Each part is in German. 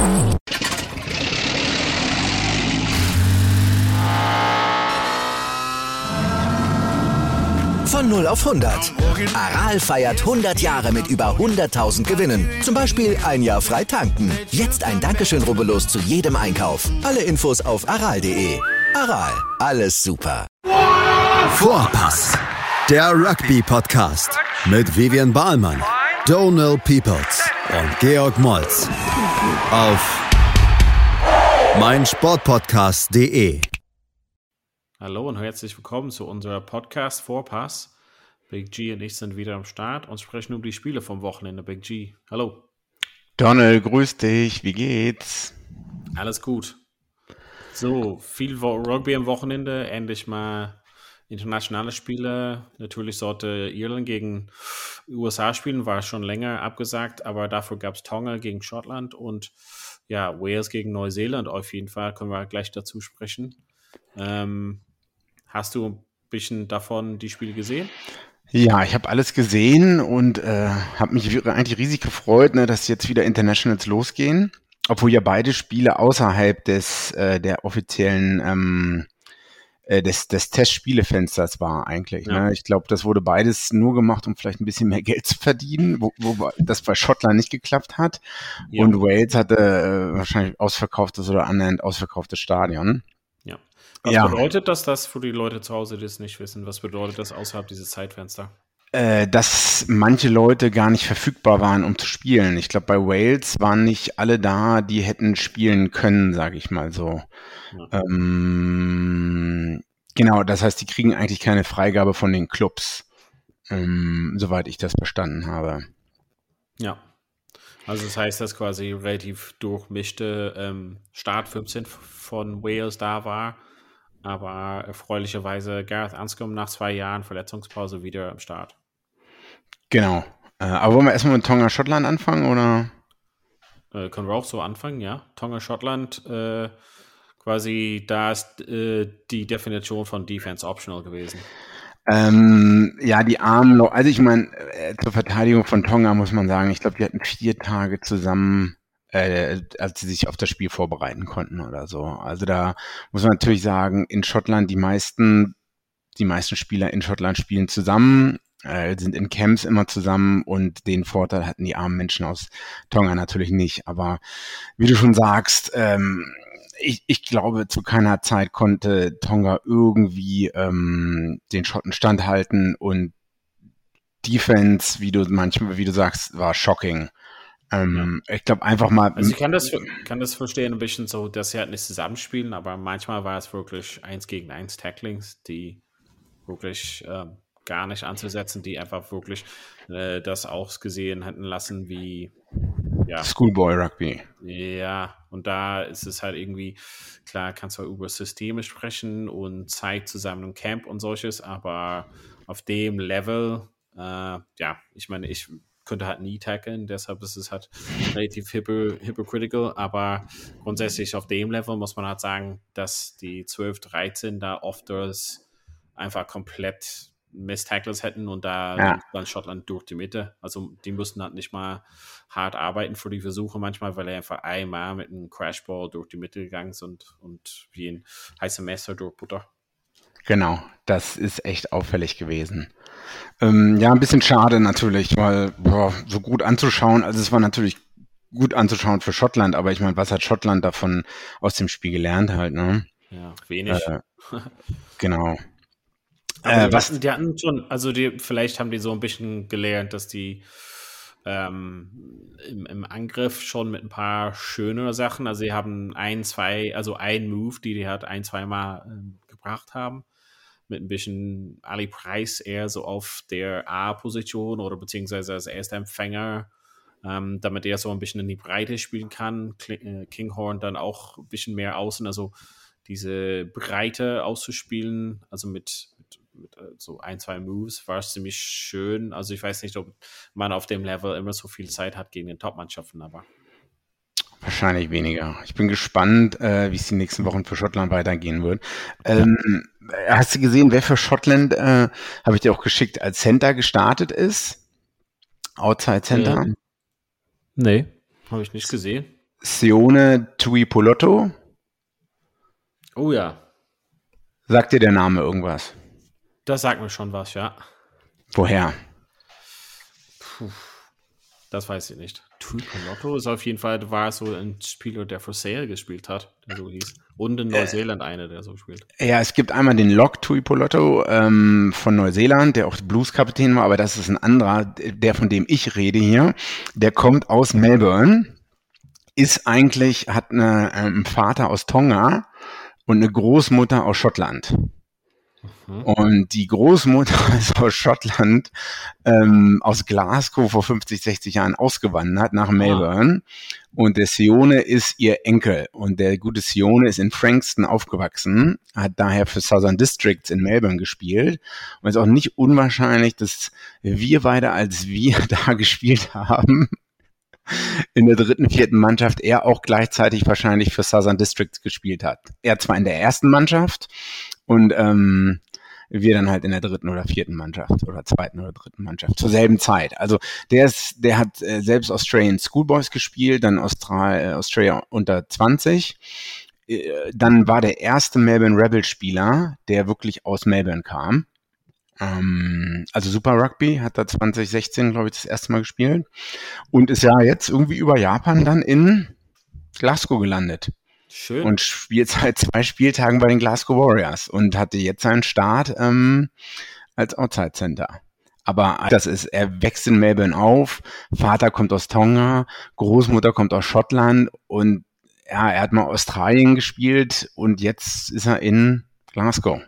Von 0 auf 100. Aral feiert 100 Jahre mit über 100.000 Gewinnen. Zum Beispiel ein Jahr frei tanken. Jetzt ein Dankeschön, rubbellos zu jedem Einkauf. Alle Infos auf aral.de. Aral, alles super. Vorpass, der Rugby-Podcast mit Vivian Bahlmann, Donald Peoples und Georg Moltz auf meinsportpodcast.de. Hallo und herzlich willkommen zu unserer Podcast Vorpass. Big G und ich sind wieder am Start und sprechen über die Spiele vom Wochenende. Big G, hallo. Donald, grüß dich, wie geht's? Alles gut. So, viel Rugby am Wochenende, endlich mal internationale Spiele. Natürlich sollte Irland gegen USA spielen, war schon länger abgesagt, aber dafür gab es Tonga gegen Schottland und ja, Wales gegen Neuseeland auf jeden Fall, können wir gleich dazu sprechen. Hast du ein bisschen davon die Spiele gesehen? Ja, ich habe alles gesehen und habe mich eigentlich riesig gefreut, ne, dass jetzt wieder Internationals losgehen, obwohl ja beide Spiele außerhalb der offiziellen des Testspielefensters war eigentlich. Ja. Ne? Ich glaube, das wurde beides nur gemacht, um vielleicht ein bisschen mehr Geld zu verdienen, wo das bei Schottland nicht geklappt hat. Ja. Und Wales hatte wahrscheinlich ausverkauftes oder annähernd ausverkauftes Stadion. Ja. Was Ja. bedeutet das für die Leute zu Hause, die es nicht wissen? Was bedeutet das außerhalb dieses Zeitfenster? Dass manche Leute gar nicht verfügbar waren, um zu spielen. Ich glaube, bei Wales waren nicht alle da, die hätten spielen können, sage ich mal so. Ja. Genau, das heißt, die kriegen eigentlich keine Freigabe von den Clubs, soweit ich das verstanden habe. Ja. Also das heißt, dass quasi relativ durchmischte Start 15 von Wales da war, aber erfreulicherweise Gareth Anscombe nach 2 Jahren Verletzungspause wieder am Start. Genau. Aber wollen wir erstmal mit Tonga Schottland anfangen, oder? Können wir auch so anfangen, ja. Tonga Schottland, quasi da ist die Definition von Defense Optional gewesen. Ja, die armen Leute, also ich meine, zur Verteidigung von Tonga muss man sagen, ich glaube, die hatten 4 Tage zusammen, als sie sich auf das Spiel vorbereiten konnten oder so. Also da muss man natürlich sagen, in Schottland die meisten Spieler in Schottland spielen zusammen, sind in Camps immer zusammen und den Vorteil hatten die armen Menschen aus Tonga natürlich nicht. Aber wie du schon sagst, ich glaube, zu keiner Zeit konnte Tonga irgendwie den Schotten standhalten und Defense, wie du sagst, war shocking. Ich glaube einfach mal. Also ich kann das verstehen ein bisschen so, dass sie halt nicht zusammenspielen, aber manchmal war es wirklich 1 gegen 1 Tacklings, die wirklich gar nicht anzusetzen, die einfach wirklich das ausgesehen hätten lassen wie Schoolboy Rugby. Ja, und da ist es halt irgendwie, klar kannst du über Systeme sprechen und Zeit zusammen im Camp und solches, aber auf dem Level, ich meine, ich könnte halt nie tackeln, deshalb ist es halt relativ hypocritical, aber grundsätzlich auf dem Level muss man halt sagen, dass die 12-13 da oft das einfach komplett Miss-Tackles hätten und da dann Schottland durch die Mitte. Also die mussten halt nicht mal hart arbeiten für die Versuche manchmal, weil er einfach einmal mit einem Crashball durch die Mitte gegangen sind und wie ein heißer Messer durch Butter. Genau, das ist echt auffällig gewesen. Ein bisschen schade natürlich, weil so gut anzuschauen, also es war natürlich gut anzuschauen für Schottland, aber ich meine, was hat Schottland davon aus dem Spiel gelernt halt, ne? Ja, wenig. Genau. Aber die hatten schon, also vielleicht haben die so ein bisschen gelernt, dass die im Angriff schon mit ein paar schöneren Sachen, also sie haben ein Move, die halt 1-2 Mal gebracht haben, mit ein bisschen Ali Price eher so auf der A-Position oder beziehungsweise als erster Empfänger, damit er so ein bisschen in die Breite spielen kann. Kinghorn dann auch ein bisschen mehr außen, also diese Breite auszuspielen, also mit so 1-2 Moves war es ziemlich schön. Also ich weiß nicht, ob man auf dem Level immer so viel Zeit hat gegen den Top-Mannschaften, aber wahrscheinlich weniger. Ich bin gespannt, wie es die nächsten Wochen für Schottland weitergehen wird. Hast du gesehen, wer für Schottland, habe ich dir auch geschickt, als Center gestartet ist? Outside Center? Nee, habe ich nicht gesehen. Sione Tuipoloto. Oh ja, Sagt dir der Name irgendwas? das sagt mir schon was, ja. Woher? Das weiß ich nicht. Tuipoloto ist auf jeden Fall, war so ein Spieler, der für Sale gespielt hat, der so hieß. Und in Neuseeland einer, der so spielt. Ja, es gibt einmal den Locke Tuipoloto von Neuseeland, der auch Blues-Kapitän war, aber das ist ein anderer, der von dem ich rede hier. Der kommt aus Melbourne, hat einen Vater aus Tonga und eine Großmutter aus Schottland. Und die Großmutter ist aus Schottland, aus Glasgow vor 50, 60 Jahren ausgewandert nach Melbourne. Und der Sione ist ihr Enkel. Und der gute Sione ist in Frankston aufgewachsen, hat daher für Southern Districts in Melbourne gespielt. Und es ist auch nicht unwahrscheinlich, dass wir beide, als wir da gespielt haben, in der 3., 4. Mannschaft, er auch gleichzeitig wahrscheinlich für Southern Districts gespielt hat. Er zwar in der 1. Mannschaft und wir dann halt in der 3. oder 4. Mannschaft oder 2. oder 3. Mannschaft zur selben Zeit. Also der hat selbst Australian Schoolboys gespielt, dann Australia unter 20. Dann war der erste Melbourne Rebel Spieler, der wirklich aus Melbourne kam. Also Super Rugby, hat da 2016, glaube ich, das erste Mal gespielt und ist ja jetzt irgendwie über Japan dann in Glasgow gelandet. Schön. Und spielt seit 2 Spieltagen bei den Glasgow Warriors und hatte jetzt seinen Start als Outside Center. Aber er wächst in Melbourne auf, Vater kommt aus Tonga, Großmutter kommt aus Schottland und ja, er hat mal Australien gespielt und jetzt ist er in Glasgow.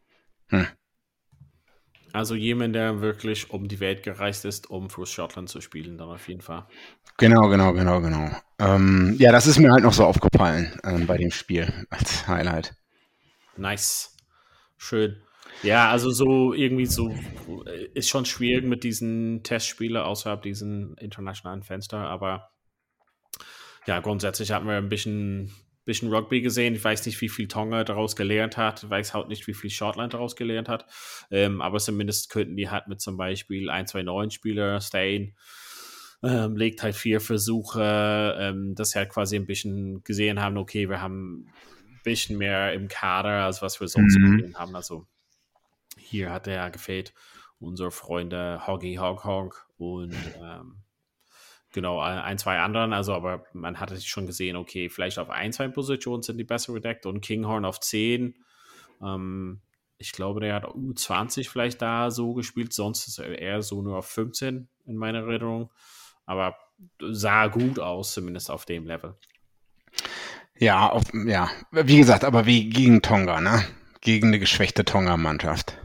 Also jemand, der wirklich um die Welt gereist ist, um für Schottland zu spielen, dann auf jeden Fall. Genau. Ja, das ist mir halt noch so aufgefallen bei dem Spiel als Highlight. Nice. Schön. Ja, also so irgendwie so ist schon schwierig mit diesen Testspielen außerhalb diesen internationalen Fenster, aber ja, grundsätzlich hatten wir ein bisschen Rugby gesehen. Ich weiß nicht, wie viel Tonga daraus gelernt hat. Ich weiß halt nicht, wie viel Schottland daraus gelernt hat. Aber zumindest könnten die halt mit zum Beispiel 1, 2 neuen Spieler Stain legt halt 4 Versuche, dass sie halt quasi ein bisschen gesehen haben, okay, wir haben ein bisschen mehr im Kader, als was wir sonst gesehen haben. Also hier hat ja gefehlt unsere Freunde Hoggy Hog Hog und genau, 1, 2 anderen, also aber man hatte schon gesehen, okay, vielleicht auf 1, 2 Positionen sind die besser gedeckt und Kinghorn auf 10. Ich glaube, der hat U20 vielleicht da so gespielt, sonst ist er eher so nur auf 15 in meiner Erinnerung, aber sah gut aus, zumindest auf dem Level. Ja, wie gesagt, aber wie gegen Tonga, ne? Gegen eine geschwächte Tonga-Mannschaft.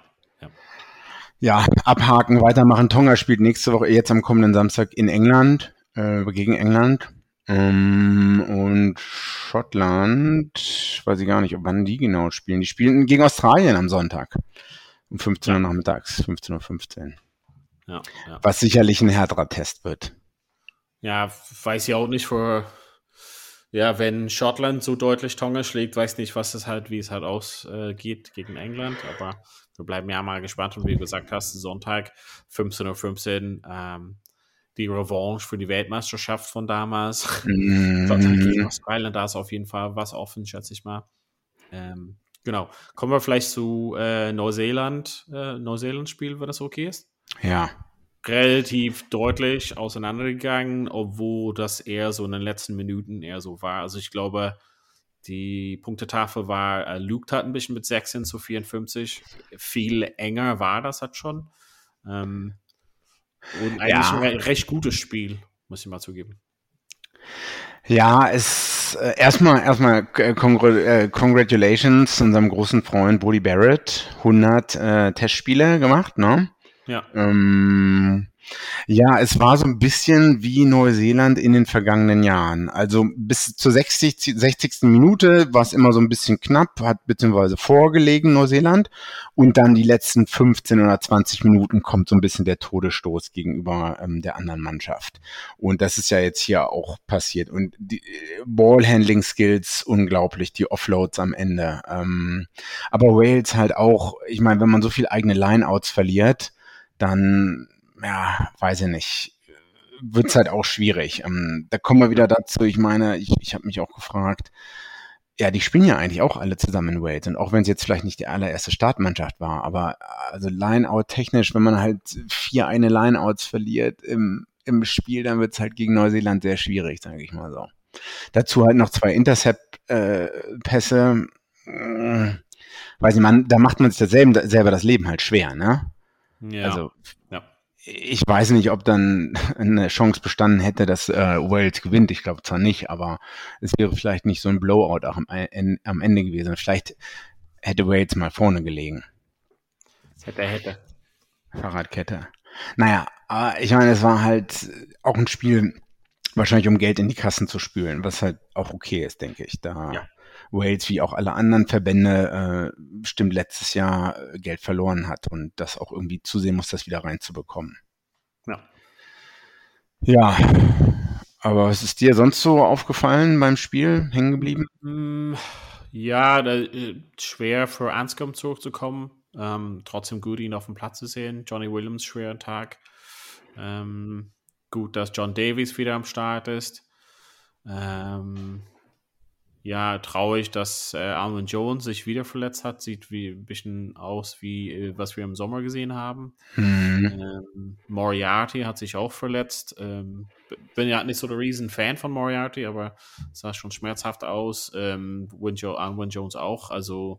Ja, abhaken, weitermachen. Tonga spielt nächste Woche, jetzt am kommenden Samstag in England, gegen England. Und Schottland, weiß ich gar nicht, wann die genau spielen. Die spielen gegen Australien am Sonntag. Um 15 Uhr nachmittags, 15:15 Uhr. Ja. Was sicherlich ein härterer Test wird. Ja, weiß ich auch nicht, wenn Schottland so deutlich Tonga schlägt, weiß nicht, wie es halt ausgeht gegen England, aber wir bleiben ja mal gespannt und wie du gesagt hast, Sonntag 15:15 Uhr, die Revanche für die Weltmeisterschaft von damals. Gegen Australien, da ist auf jeden Fall was offen, schätze ich mal. Genau. Kommen wir vielleicht zu Neuseeland-Spiel, wenn das okay ist? Ja. Relativ deutlich auseinandergegangen, obwohl das eher so in den letzten Minuten eher so war. Also ich glaube, die Punktetafel war, Luke hat ein bisschen mit 16:54. Viel enger war das halt schon. Und eigentlich ein recht gutes Spiel, muss ich mal zugeben. Ja, erstmal Congratulations unserem großen Freund Bodie Barrett. 100 Testspiele gemacht, ne? Ja. Ja, es war so ein bisschen wie Neuseeland in den vergangenen Jahren. Also bis zur 60. Minute war es immer so ein bisschen knapp, hat beziehungsweise vorgelegen Neuseeland. Und dann die letzten 15 oder 20 Minuten kommt so ein bisschen der Todesstoß gegenüber der anderen Mannschaft. Und das ist ja jetzt hier auch passiert. Und die Ballhandling-Skills unglaublich, die Offloads am Ende. Aber Wales halt auch, ich meine, wenn man so viel eigene Lineouts verliert, dann, ja, weiß ich nicht, wird es halt auch schwierig. Da kommen wir wieder dazu, ich meine, ich habe mich auch gefragt, ja, die spielen ja eigentlich auch alle zusammen in Wales. Und auch wenn es jetzt vielleicht nicht die allererste Startmannschaft war, aber also Line-Out-technisch, wenn man halt 4 eine Line-Outs verliert im Spiel, dann wird es halt gegen Neuseeland sehr schwierig, sage ich mal so. Dazu halt noch 2 Intercept-Pässe. Weiß nicht, da macht man sich selber das Leben halt schwer, ne? Ja. Also, ich weiß nicht, ob dann eine Chance bestanden hätte, dass Wales gewinnt. Ich glaube zwar nicht, aber es wäre vielleicht nicht so ein Blowout auch am Ende gewesen. Vielleicht hätte Wales mal vorne gelegen. Hätte. Fahrradkette. Naja, aber ich meine, es war halt auch ein Spiel, wahrscheinlich um Geld in die Kassen zu spülen, was halt auch okay ist, denke ich. Da Wales wie auch alle anderen Verbände bestimmt letztes Jahr Geld verloren hat und das auch irgendwie zusehen muss, das wieder reinzubekommen. Ja, aber was ist dir sonst so aufgefallen beim Spiel, hängen geblieben? Ja, schwer für Anscombe zurückzukommen. Trotzdem gut, ihn auf dem Platz zu sehen. Johnny Williams, schwerer Tag. Gut, dass John Davies wieder am Start ist. Ja, traurig, dass Almond Jones sich wieder verletzt hat. Sieht ein bisschen aus wie was wir im Sommer gesehen haben. Moriarty hat sich auch verletzt. Bin ja nicht so der Riesen-Fan von Moriarty, aber sah schon schmerzhaft aus. Almond Jones auch. Also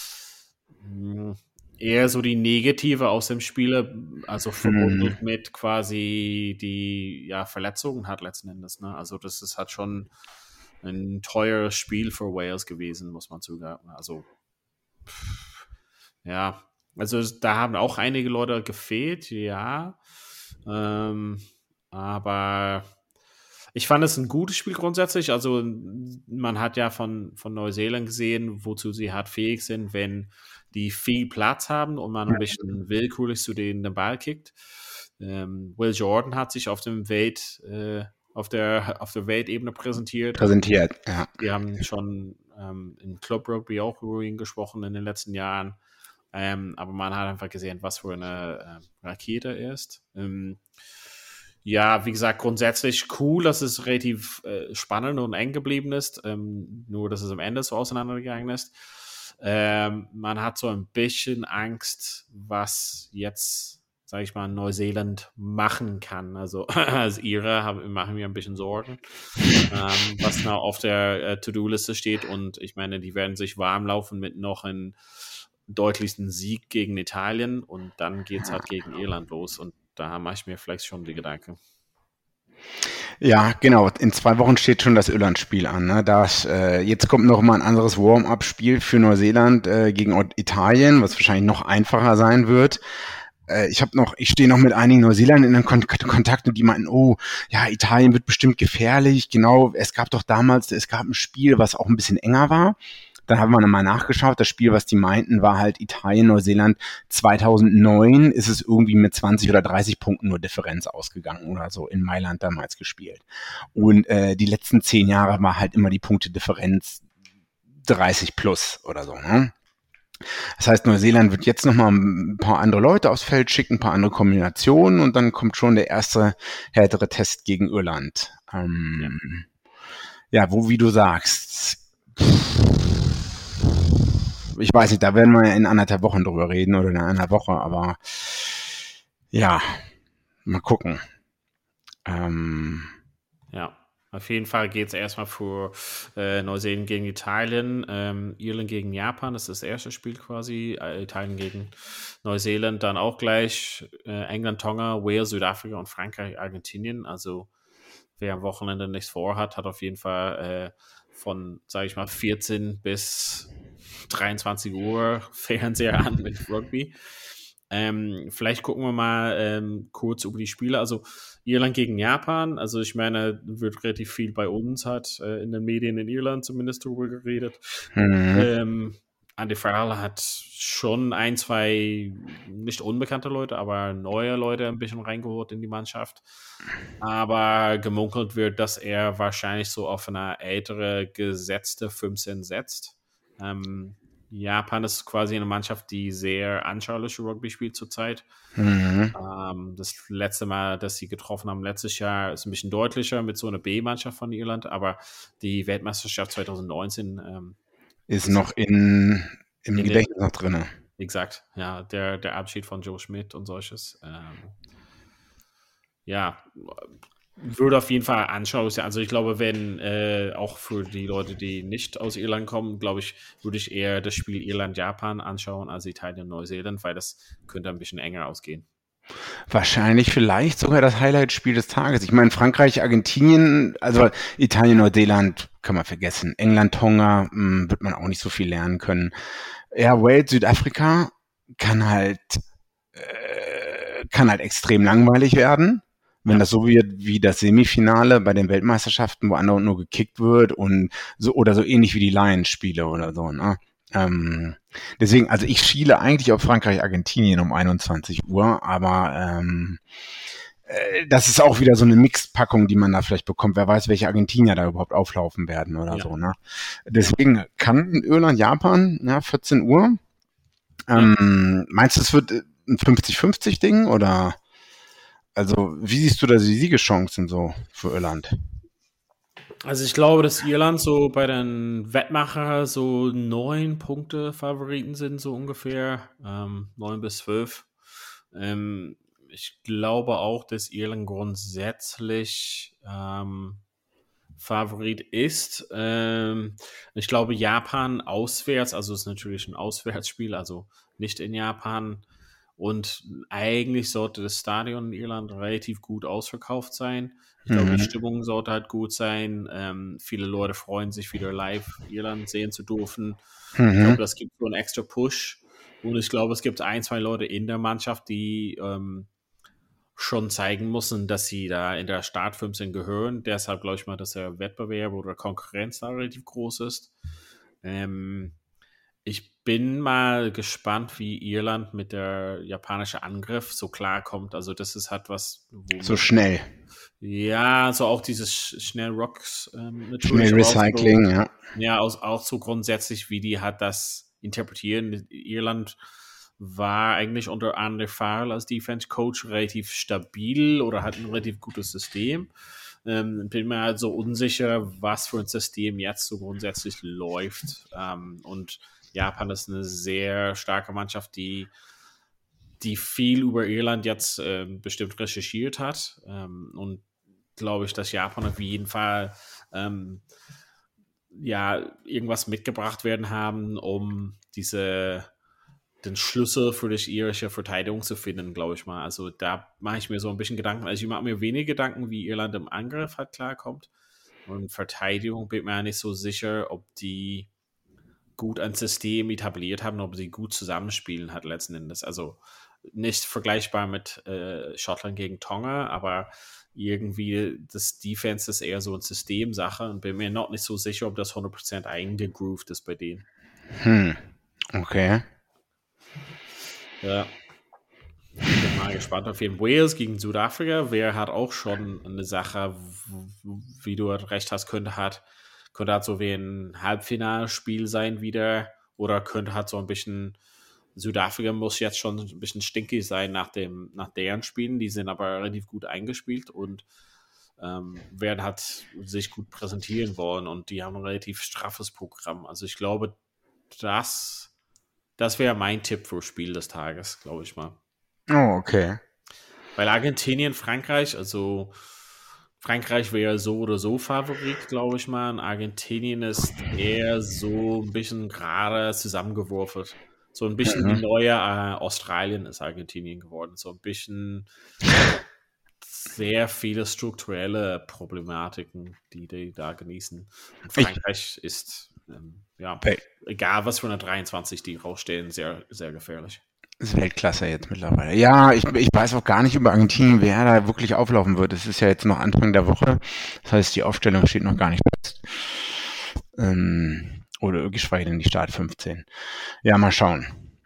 eher so die Negative aus dem Spiel, also verbunden mit quasi die Verletzungen hat letzten Endes. Ne? Also das ist halt schon ein teures Spiel für Wales gewesen, muss man zugeben. Also also da haben auch einige Leute gefehlt, ja. Aber ich fand es ein gutes Spiel grundsätzlich. Also man hat ja von Neuseeland gesehen, wozu sie halt fähig sind, wenn die viel Platz haben und man ein bisschen willkürlich zu denen den Ball kickt. Will Jordan hat sich auf der Weltebene präsentiert, ja. Wir haben schon im Club Rugby auch über ihn gesprochen in den letzten Jahren. Aber man hat einfach gesehen, was für eine Rakete er ist. Wie gesagt, grundsätzlich cool, dass es relativ spannend und eng geblieben ist. Nur, dass es am Ende so auseinandergegangen ist. Man hat so ein bisschen Angst, was jetzt, sage ich mal, Neuseeland machen kann. Also als Ira machen wir ein bisschen Sorgen, was noch auf der To-Do-Liste steht. Und ich meine, die werden sich warm laufen mit noch einem deutlichsten Sieg gegen Italien. Und dann geht es halt gegen Irland los. Und da mache ich mir vielleicht schon die Gedanken. Ja, genau. In 2 Wochen steht schon das Irland-Spiel an. Ne? Jetzt kommt noch mal ein anderes Warm-up-Spiel für Neuseeland gegen Italien, was wahrscheinlich noch einfacher sein wird. Ich stehe noch mit einigen Neuseeländern in Kontakt und die meinten, oh, ja, Italien wird bestimmt gefährlich. Genau, es gab ein Spiel, was auch ein bisschen enger war. Dann haben wir nochmal nachgeschaut. Das Spiel, was die meinten, war halt Italien, Neuseeland 2009. Ist es irgendwie mit 20 oder 30 Punkten nur Differenz ausgegangen oder so in Mailand damals gespielt. Und die letzten 10 Jahre war halt immer die Punktedifferenz 30 plus oder so, ne? Das heißt, Neuseeland wird jetzt nochmal ein paar andere Leute aufs Feld schicken, ein paar andere Kombinationen und dann kommt schon der erste härtere Test gegen Irland. Wie du sagst, ich weiß nicht, da werden wir in 1,5 Wochen drüber reden oder in einer Woche, aber ja, mal gucken. Auf jeden Fall geht es erstmal für Neuseeland gegen Italien, Irland gegen Japan, das ist das erste Spiel quasi, Italien gegen Neuseeland, dann auch gleich England, Tonga, Wales, Südafrika und Frankreich, Argentinien. Also wer am Wochenende nichts vorhat, hat auf jeden Fall von, sage ich mal, 14 bis 23 Uhr Fernseher an mit Rugby. Vielleicht gucken wir mal kurz über die Spiele. Also Irland gegen Japan. Also ich meine, wird relativ viel bei uns in den Medien in Irland zumindest darüber geredet. Andy Farrell hat schon 1, 2 nicht unbekannte Leute, aber neue Leute ein bisschen reingeholt in die Mannschaft. Aber gemunkelt wird, dass er wahrscheinlich so auf eine ältere gesetzte 15 setzt. Japan ist quasi eine Mannschaft, die sehr anschauliche Rugby spielt zurzeit. Das letzte Mal, dass sie getroffen haben, letztes Jahr, ist ein bisschen deutlicher mit so einer B-Mannschaft von Irland, aber die Weltmeisterschaft 2019 ist noch im Gedächtnis noch drin. Exakt, ja, der Abschied von Joe Schmidt und solches. Würde auf jeden Fall anschaulich sein. Also ich glaube, wenn auch für die Leute, die nicht aus Irland kommen, glaube ich, würde ich eher das Spiel Irland-Japan anschauen als Italien-Neuseeland, weil das könnte ein bisschen enger ausgehen. Wahrscheinlich vielleicht sogar das Highlight-Spiel des Tages. Ich meine, Frankreich, Argentinien, also Italien, Neuseeland kann man vergessen. England, Tonga wird man auch nicht so viel lernen können. Ja, Wales, Südafrika kann halt extrem langweilig werden, wenn das so wird wie das Semifinale bei den Weltmeisterschaften, wo andauernd nur gekickt wird und so oder so ähnlich wie die Lions-Spiele oder so, ne? Deswegen, also ich schiele eigentlich auf Frankreich, Argentinien um 21 Uhr, aber das ist auch wieder so eine Mixed-Packung, die man da vielleicht bekommt. Wer weiß, welche Argentinier da überhaupt auflaufen werden oder so, ne? Deswegen kann Irland, Japan, 14 Uhr. Meinst du, es wird ein 50-50-Ding oder? Also, wie siehst du da die Siegeschancen so für Irland? Also ich glaube, dass Irland so bei den Wettmacher so 9 Punkte Favoriten sind, so ungefähr, 9 bis 12. Ich glaube auch, dass Irland grundsätzlich Favorit ist. Ich glaube, Japan auswärts, also es ist natürlich ein Auswärtsspiel, also nicht in Japan. Und eigentlich sollte das Stadion in Irland relativ gut ausverkauft sein. Ich glaube, die Stimmung sollte halt gut sein. Viele Leute freuen sich, wieder live Irland sehen zu dürfen. Ich glaube, das gibt so einen extra Push. Und ich glaube, es gibt 1, 2 Leute in der Mannschaft, die schon zeigen müssen, dass sie da in der Start 15 gehören. Deshalb glaube ich mal, dass der Wettbewerb oder Konkurrenz da relativ groß ist. Ich bin mal gespannt, wie Irland mit der japanischen Angriff so klarkommt. Also das ist halt was... So schnell. Ja, so auch dieses schnell Rocks. Schnell Recycling, ja. Ja, auch so grundsätzlich, wie die halt das interpretieren. Irland war eigentlich unter Andy Farrell als Defense-Coach relativ stabil oder hat ein relativ gutes System. Bin mir halt so unsicher, was für ein System jetzt so grundsätzlich läuft. Und Japan ist eine sehr starke Mannschaft, die viel über Irland jetzt bestimmt recherchiert hat. Und glaube ich, dass Japan auf jeden Fall irgendwas mitgebracht werden haben, um den Schlüssel für die irische Verteidigung zu finden, glaube ich mal. Also da mache ich mir so ein bisschen Gedanken. Also ich mache mir wenig Gedanken, wie Irland im Angriff halt klarkommt. Und Verteidigung bin mir nicht so sicher, ob die gut ein System etabliert haben, ob sie gut zusammenspielen hat letzten Endes. Also nicht vergleichbar mit Schottland gegen Tonga, aber irgendwie das Defense ist eher so eine Systemsache und bin mir noch nicht so sicher, ob das 100% eingegroovt ist bei denen. Okay. Ja. Ich bin mal gespannt auf jeden Fall. Wales gegen Südafrika hat auch schon eine Sache, wie du recht hast, könnte halt so wie ein Halbfinalspiel sein wieder oder könnte halt so ein bisschen Südafrika muss jetzt schon ein bisschen stinkig sein nach deren Spielen, die sind aber relativ gut eingespielt und werden halt sich gut präsentieren wollen und die haben ein relativ straffes Programm. Also ich glaube, das wäre mein Tipp für Spiel des Tages, glaube ich mal. Oh, okay. Weil Argentinien, Frankreich, also Frankreich wäre so oder so Favorit, glaube ich mal. Und Argentinien ist eher so ein bisschen gerade zusammengeworfen. So ein bisschen wie neue Australien ist Argentinien geworden. So ein bisschen sehr viele strukturelle Problematiken, die da genießen. Und Frankreich ist, egal was für eine 23 die rausstehen, sehr, sehr gefährlich. Das ist Weltklasse jetzt mittlerweile. Ja, ich weiß auch gar nicht über Argentinien, wer da wirklich auflaufen wird. Es ist ja jetzt noch Anfang der Woche. Das heißt, die Aufstellung steht noch gar nicht fest. Oder geschweige denn die Start 15. Ja, mal schauen.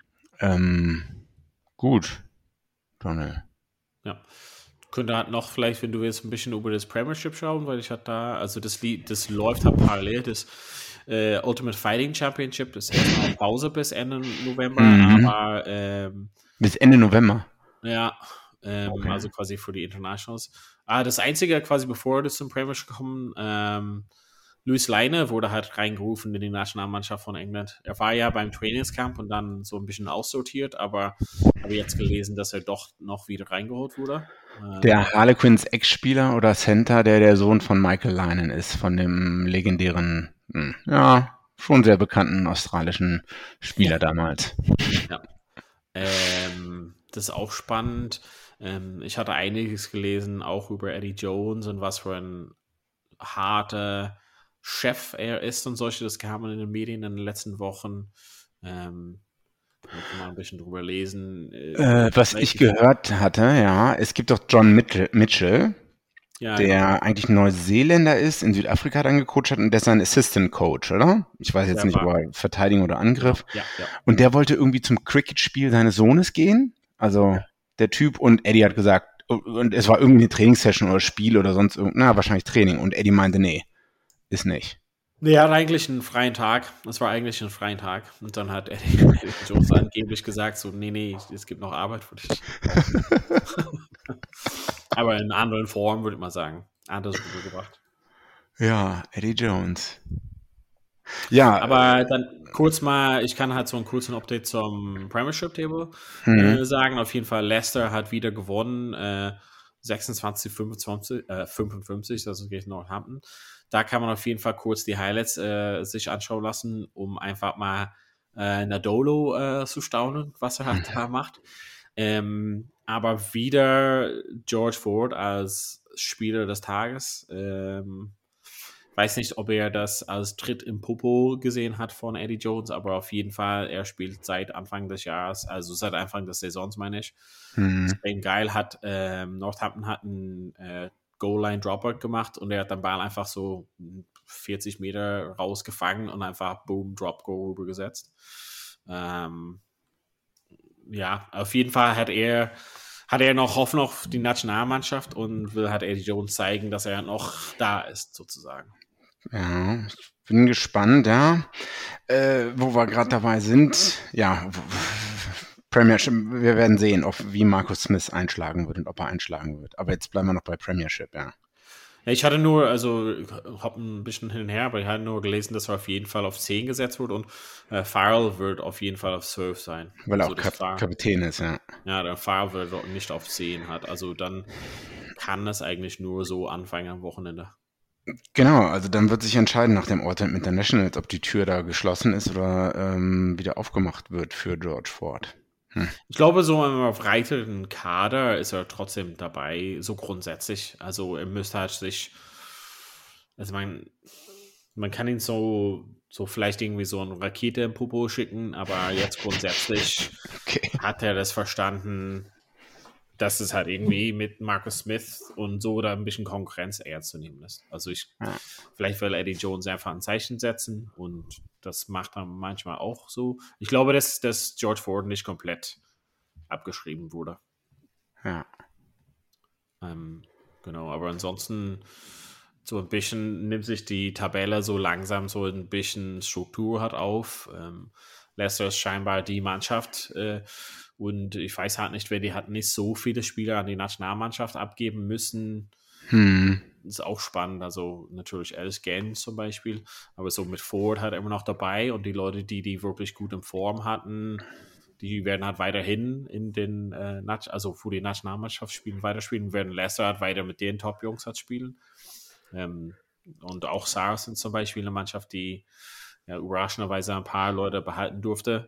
Gut. Donald. Ja. Könnte halt noch vielleicht, wenn du jetzt ein bisschen über das Premiership schauen, weil ich hatte da, also das läuft halt parallel, das Ultimate Fighting Championship, das ist erstmal auf Pause bis Ende November, aber bis Ende November? Ja, okay. Also quasi für die Internationals. Das Einzige quasi, bevor das zum Premiership kommen, Louis Leine wurde halt reingerufen in die Nationalmannschaft von England. Er war ja beim Trainingscamp und dann so ein bisschen aussortiert, aber habe jetzt gelesen, dass er doch noch wieder reingeholt wurde. Der Harlequins Ex-Spieler oder Center, der Sohn von Michael Linen ist, von dem legendären, schon sehr bekannten australischen Spieler damals. Ja. Das ist auch spannend. Ich hatte einiges gelesen, auch über Eddie Jones und was für ein harter Chef er ist und solche. Das kam in den Medien in den letzten Wochen. Da kann man ein bisschen drüber lesen. Was ich gehört hatte, es gibt doch John Mitchell, der eigentlich Neuseeländer ist, in Südafrika dann gecoacht hat und der ist ein Assistant Coach, oder? Ich weiß jetzt nicht, ob er Verteidigung oder Angriff. Ja. Und der wollte irgendwie zum Cricket-Spiel seines Sohnes gehen. Also der Typ, und Eddie hat gesagt, und es war irgendwie eine Trainingssession oder Spiel oder sonst wahrscheinlich Training. Und Eddie meinte, nee, ist nicht. Nee, er hat eigentlich einen freien Tag. Das war eigentlich ein freien Tag. Und dann hat Eddie Jones angeblich gesagt, so, nee, es gibt noch Arbeit für dich. Aber in anderen Formen, würde ich mal sagen. Anders rübergebracht. Ja, Eddie Jones. Ja. Aber dann kurz mal, ich kann halt so einen kurzen Update zum Premiership-Table sagen. Auf jeden Fall, Leicester hat wieder gewonnen. 26, 55, also gegen Northampton. Da kann man auf jeden Fall kurz die Highlights sich anschauen lassen, um einfach mal Nadolo zu staunen, was er halt da macht. Aber wieder George Ford als Spieler des Tages. Weiß nicht, ob er das als Tritt im Popo gesehen hat von Eddie Jones, aber auf jeden Fall, er spielt seit Anfang des Jahres, also seit Anfang des Saisons, meine ich. Extrem geil. Northampton hat einen Goal-Line-Dropout gemacht und er hat den Ball einfach so 40 Meter rausgefangen und einfach boom, Drop-Goal rübergesetzt. Auf jeden Fall hat er noch Hoffnung auf die Nationalmannschaft und will halt Eddie Jones zeigen, dass er noch da ist, sozusagen. Ja, ich bin gespannt, wo wir gerade dabei sind. Ja, Premiership, wir werden sehen, wie Marcus Smith einschlagen wird und ob er einschlagen wird. Aber jetzt bleiben wir noch bei Premiership, Ja, ich hatte nur, hab ein bisschen hin und her, aber ich hatte nur gelesen, dass er auf jeden Fall auf 10 gesetzt wird und Farrell wird auf jeden Fall auf 12 sein. Weil er auch Kapitän ist, Ja, der Farrell wird nicht auf 10 hat. Also dann kann das eigentlich nur so anfangen am Wochenende. Genau, also dann wird sich entscheiden nach dem Autumn Internationals, ob die Tür da geschlossen ist oder wieder aufgemacht wird für George Ford. Ich glaube, so im erweiterten Kader ist er trotzdem dabei, so grundsätzlich. Also er müsste halt man kann ihn so vielleicht irgendwie so eine Rakete im Popo schicken, aber jetzt grundsätzlich hat er das verstanden, dass es halt irgendwie mit Marcus Smith und so da ein bisschen Konkurrenz ernst zu nehmen ist. Also vielleicht will Eddie Jones einfach ein Zeichen setzen und das macht er manchmal auch so. Ich glaube, dass George Ford nicht komplett abgeschrieben wurde. Ja. Genau, aber ansonsten so ein bisschen nimmt sich die Tabelle so langsam so ein bisschen Struktur hat auf. Leicester ist scheinbar die Mannschaft und ich weiß halt nicht, die hat nicht so viele Spieler an die Nationalmannschaft abgeben müssen. Das ist auch spannend, also natürlich Alice Gann zum Beispiel, aber so mit Ford halt immer noch dabei und die Leute, die wirklich gut in Form hatten, die werden halt weiterhin in den für die Nationalmannschaft weiterspielen, werden Leicester halt weiter mit den Top-Jungs halt spielen. Und auch Saracens zum Beispiel eine Mannschaft, die überraschenderweise ein paar Leute behalten durfte.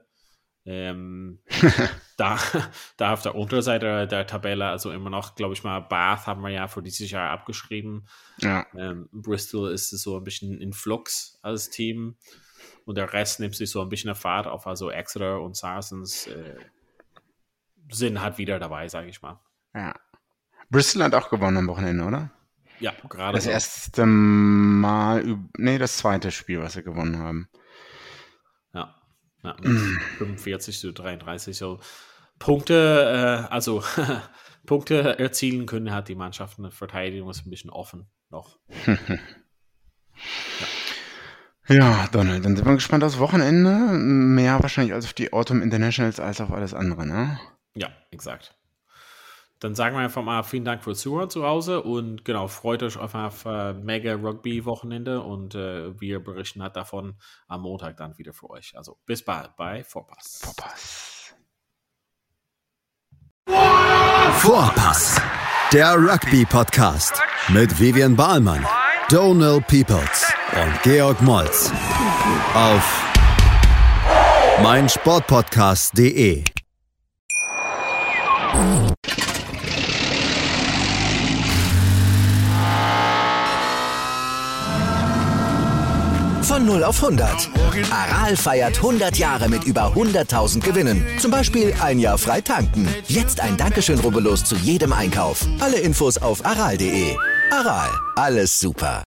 Da auf der Unterseite der Tabelle, also immer noch, glaube ich mal, Bath haben wir ja für dieses Jahr abgeschrieben. Ja. Bristol ist so ein bisschen in Flux als Team und der Rest nimmt sich so ein bisschen eine Fahrt auf, also Exeter und Saracens sind halt wieder dabei, sage ich mal. Ja. Bristol hat auch gewonnen am Wochenende, oder? Ja, gerade das erste Mal, das zweite Spiel, was sie gewonnen haben. Ja, mit 45 zu 33 so Punkte, Punkte erzielen können hat die Mannschaft. Eine Verteidigung ist ein bisschen offen noch. Ja, Donald, dann sind wir gespannt aufs Wochenende. Mehr wahrscheinlich als auf die Autumn Internationals als auf alles andere, ne? Ja, exakt. Dann sagen wir einfach mal vielen Dank fürs Zuhören zu Hause und genau, freut euch auf mega Rugby-Wochenende und wir berichten halt davon am Montag dann wieder für euch. Also bis bald bei Vorpass. Vorpass, der Rugby-Podcast mit Vivian Bahlmann, Donald Peoples und Georg Moltz auf meinsportpodcast.de. Von 0 auf 100. Aral feiert 100 Jahre mit über 100.000 Gewinnen. Zum Beispiel ein Jahr frei tanken. Jetzt ein Dankeschön, rubbellos zu jedem Einkauf. Alle Infos auf aral.de. Aral, alles super.